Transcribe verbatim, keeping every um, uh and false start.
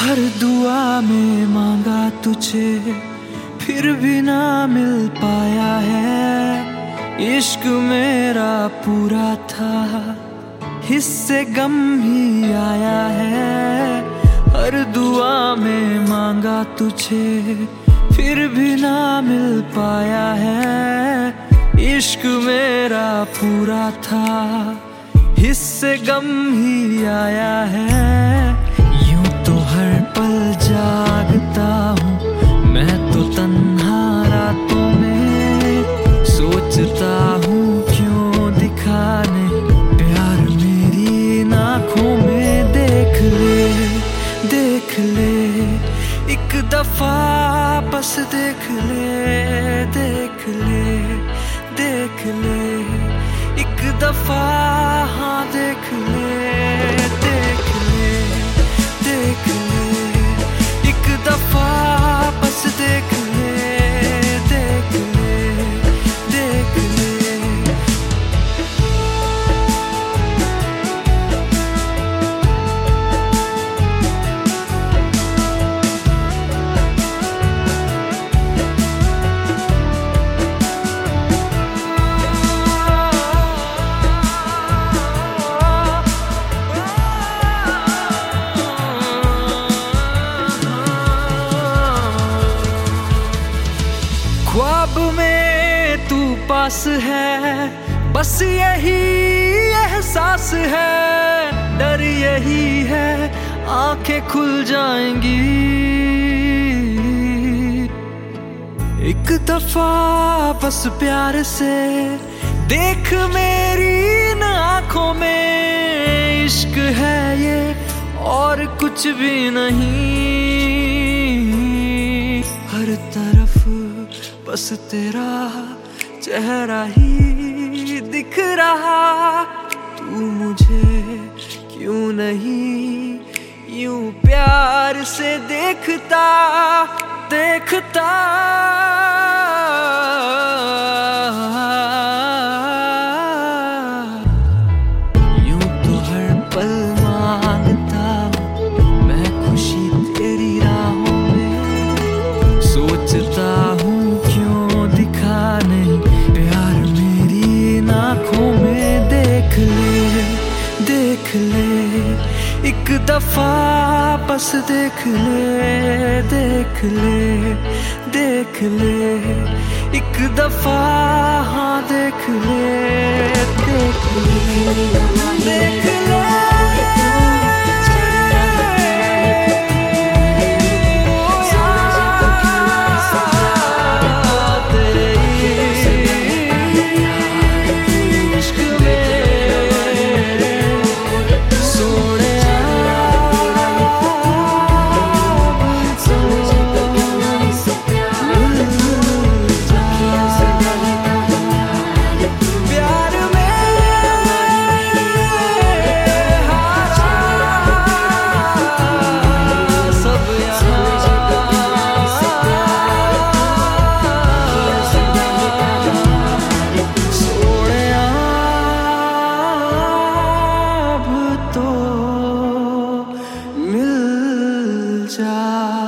हर दुआ में मांगा तुझे फिर भी ना मिल पाया है। इश्क मेरा पूरा था हिस्से गम ही आया है। हर दुआ में मांगा तुझे फिर भी ना मिल पाया है। इश्क मेरा पूरा था हिस्से गम ही आया है। यूं तो हर पल जागता हूँ मैं तो तन्हा रातों में, सोचता हूँ क्यों दिखाने प्यार मेरी आँखों में। देख ले देख ले एक दफा बस देख ले, देख ले देख ले एक दफा, हाँ देख ले देख ले देख ले एक दफा बस देख ले, देख ले देख ले। ख्वाब में तू पास है बस यही एहसास है। डर यही है आंखें खुल जाएंगी एक दफा बस प्यार से देख मेरी इन आंखों में। इश्क है ये और कुछ भी नहीं, हर तरफ बस तेरा चेहरा ही दिख रहा। तू मुझे क्यों नहीं यूं प्यार से देखता देखता। यूं तो हर पल मांगता हूँ मैं खुशी तेरी राहों में, सोचता हूँ प्यार मेरी आँखों में। देख ले देख ले एक दफा बस देख ले, देख ले देख ले एक दफा, हाँ देख ले देख ले देख ले। मिल जा।